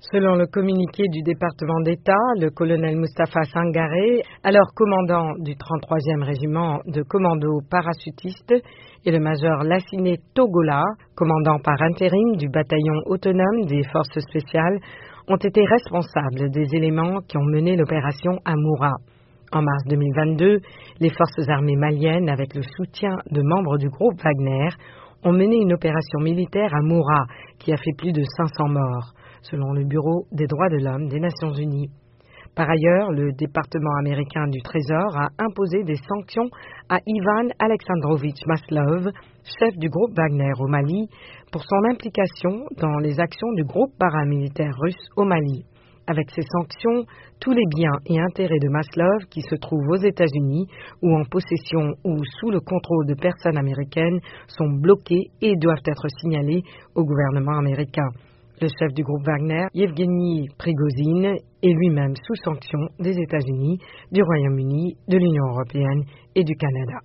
Selon le communiqué du département d'État, le colonel Mustapha Sangaré, alors commandant du 33e régiment de commandos parachutistes, et le major Lassine Togola, commandant par intérim du bataillon autonome des forces spéciales, ont été responsables des éléments qui ont mené l'opération Amoura. En mars 2022, les forces armées maliennes, avec le soutien de membres du groupe Wagner, ont mené une opération militaire à Moura qui a fait plus de 500 morts, selon le Bureau des droits de l'homme des Nations Unies. Par ailleurs, le département américain du Trésor a imposé des sanctions à Ivan Alexandrovitch Maslov, chef du groupe Wagner au Mali, pour son implication dans les actions du groupe paramilitaire russe au Mali. Avec ces sanctions, tous les biens et intérêts de Maslov qui se trouvent aux États-Unis ou en possession ou sous le contrôle de personnes américaines sont bloqués et doivent être signalés au gouvernement américain. Le chef du groupe Wagner, Yevgeny Prigozhin, est lui-même sous sanction des États-Unis, du Royaume-Uni, de l'Union européenne et du Canada.